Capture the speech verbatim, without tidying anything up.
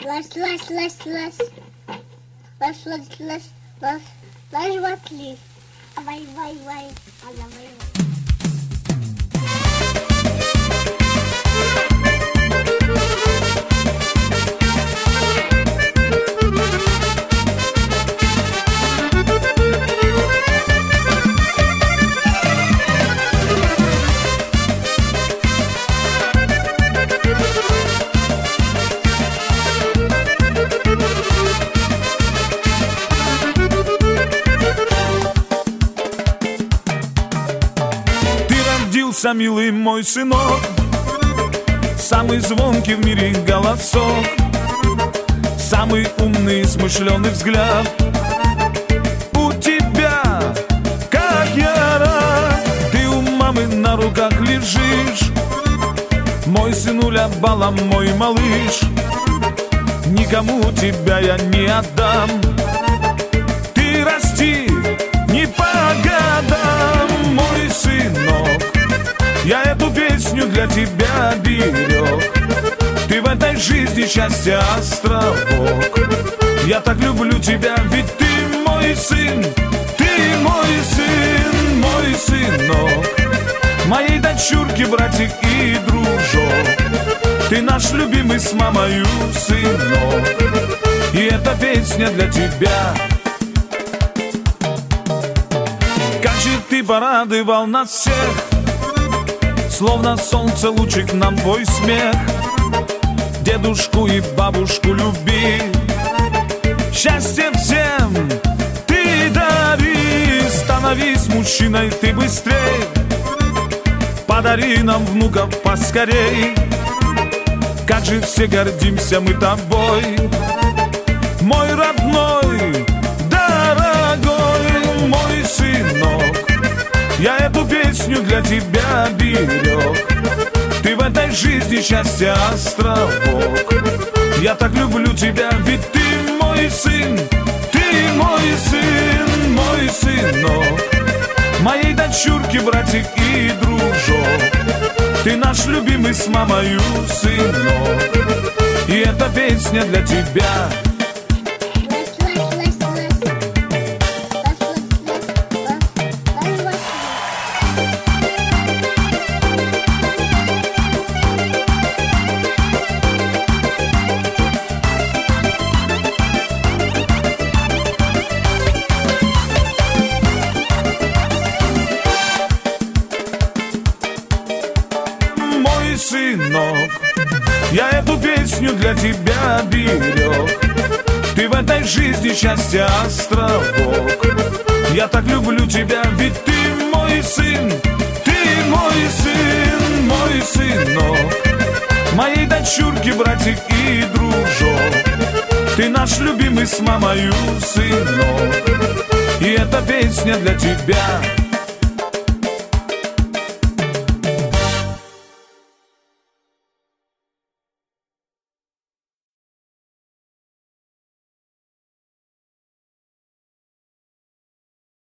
Лась, лась, лась, лась. Лась, лась, лась, лась. Лась, вот ли. Вай, вай, вай. Ала, вай, вай. Милый мой сынок, самый звонкий в мире голосок, самый умный, смышленый взгляд. У тебя, как я рад, ты у мамы на руках лежишь. Мой сынуля, балам мой малыш, никому тебя я не отдам. Ты расти не по годам, мой сынок. Я эту песню для тебя берег. Ты в этой жизни счастья островок. Я так люблю тебя, ведь ты мой сын. Ты мой сын, мой сынок. Моей дочурки, братик и дружок. Ты наш любимый с мамою сынок. И эта песня для тебя. Как же ты порадовал нас всех, словно солнце лучик нам твой смех. Дедушку и бабушку люби, счастье всем ты дари. Становись мужчиной ты быстрей, подари нам внуков поскорей. Как же все гордимся мы тобой, мой родной, дорогой, мой сынок. Я эту песню для тебя берег. Ты в этой жизни счастья островок. Я так люблю тебя, ведь ты мой сын. Ты мой сын, мой сынок. Моей дочурки, братик и дружок. Ты наш любимый с мамою сынок. И эта песня для тебя. Сынок, я эту песню для тебя берег. Ты в этой жизни счастья островок. Я так люблю тебя, ведь ты мой сын. Ты мой сын, мой сынок. Моей дочурки, братик и дружок. Ты наш любимый с мамою сынок. И эта песня для тебя.